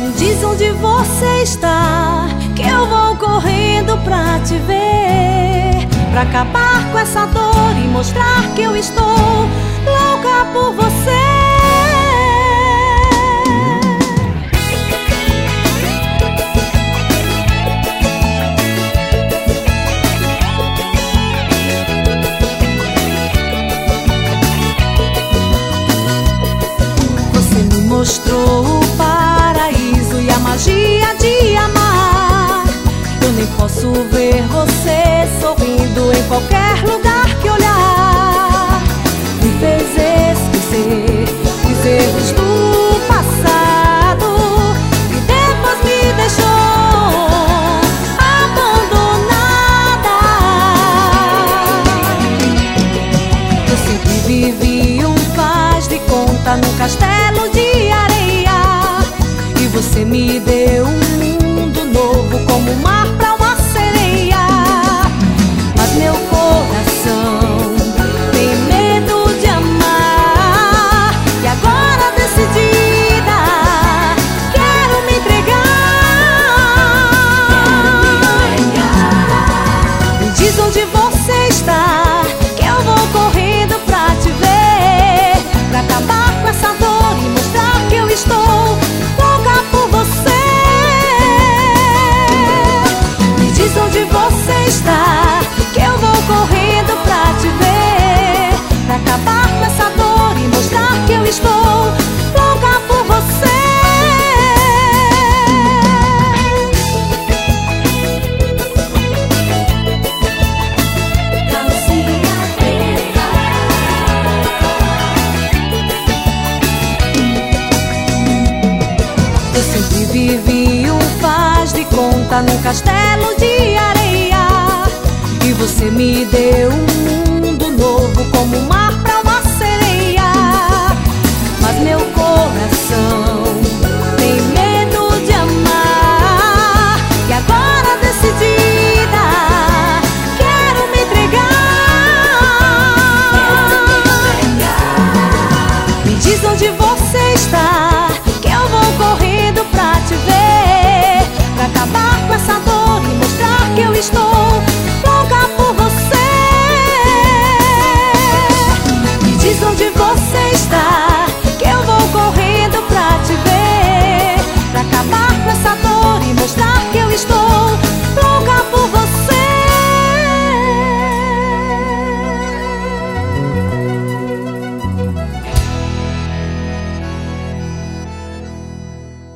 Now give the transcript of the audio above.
Diz onde você está, que eu vou correndo pra te ver, pra acabar com essa dor e mostrar que eu estou louca por você. Você me mostrou o paraíso e a magia de amar. Eu nem posso ver você sorrindo em qualquer lugar que olhar. Me fez esquecer os erros do passado e depois me deixou abandonada. Eu sempre vivi um faz de conta num castelo de areia, e você me deu um mundo novo como o mar pra uma sereia. Mas meu coração tem medo de amar, e agora decidida quero me entregar. Me diz onde você está, que eu vou correndo pra te ver, pra acabar com essa dor e mostrar que eu estou louca por você. Me diz onde você está, que eu vou correndo pra te ver, pra acabar com essa dor e mostrar que eu estou louca por você. Eu sempre vivi um faz de conta num castelo de areia, e você me deu um mundo novo como o mar